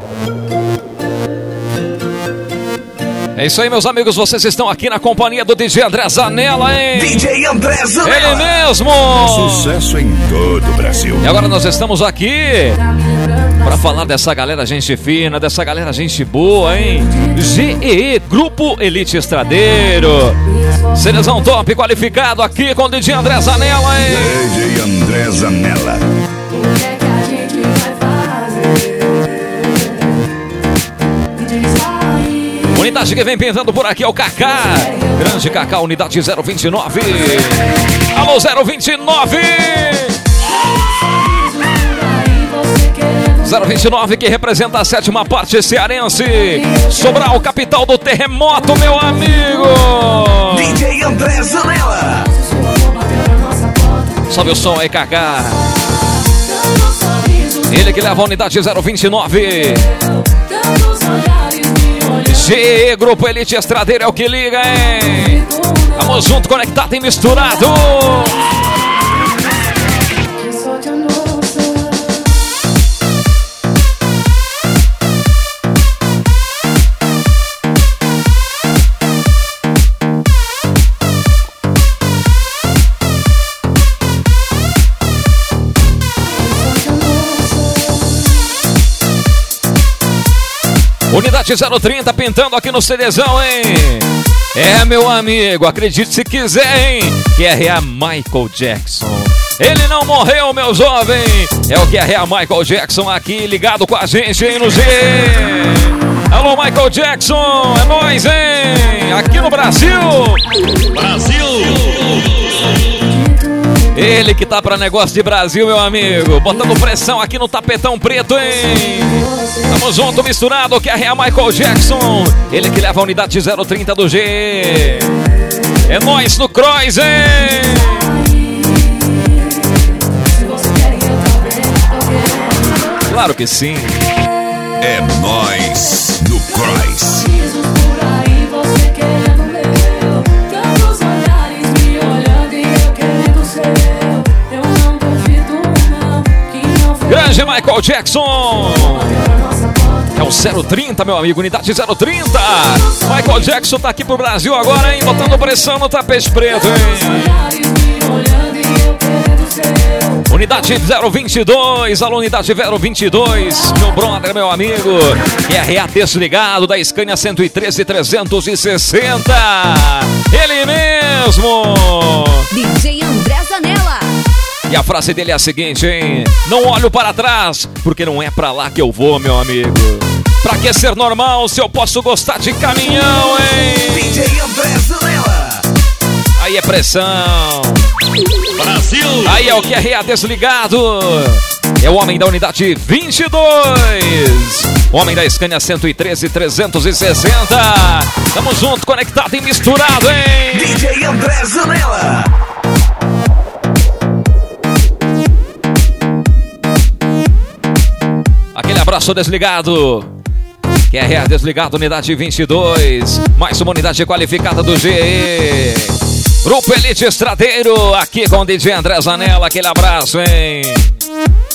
É isso aí, meus amigos, vocês estão aqui na companhia do DJ André Zanella, hein? DJ André Zanella. Ele mesmo! Sucesso em todo o Brasil. E agora nós estamos aqui para falar dessa galera gente fina, dessa galera gente boa, hein? GEE, Grupo Elite Estradeiro. Seleção top qualificado aqui com o DJ André Zanella, hein? DJ André Zanella. Unidade que vem pintando por aqui é o Kaká. Grande Kaká, unidade 029. Alô, 029. 029 que representa a 7ª parte cearense. Sobral, capital do terremoto, meu amigo. DJ André Zanella. Sobe o som aí, Kaká. Ele que leva a unidade 029. GE, Grupo Elite Estradeiro é o que liga, hein? Vamos junto, conectado e misturado. Unidade 030 pintando aqui no CDzão, hein? É, meu amigo, acredite se quiser, hein? QRA Michael Jackson. Ele não morreu, meu jovem. É o QRA Michael Jackson aqui ligado com a gente, hein, no G. Alô, Michael Jackson, é nóis, hein? Aqui no Brasil. Brasil. Ele que tá pra negócio de Brasil, meu amigo. Botando pressão aqui no tapetão preto, hein? Tamo junto, misturado, que é a Michael Jackson. Ele que leva a unidade 030 do G. É nóis no Cross, hein? Claro que sim. É nóis no Cross. Grande Michael Jackson. É o 030, meu amigo, unidade 030. Michael Jackson tá aqui pro Brasil agora, hein? Botando pressão no tapete preto, hein? Unidade 022, alô, unidade 022. Meu brother, meu amigo. QRA desligado da Scania 113 360. Ele mesmo. DJ André Zanella. E a frase dele é a seguinte, hein? Não olho para trás, porque não é pra lá que eu vou, meu amigo. Pra que ser normal se eu posso gostar de caminhão, hein? DJ André Zanella. Aí é pressão. Brasil. Aí é o QRA desligado. É o homem da unidade 22. O homem da Scania 113 360. Tamo junto, conectado e misturado, hein? DJ André Zanella. Aquele abraço desligado. QRA desligado, unidade 22. Mais uma unidade qualificada do GE. Grupo Elite Estradeiro, aqui com o DJ André Zanella. Aquele abraço, hein?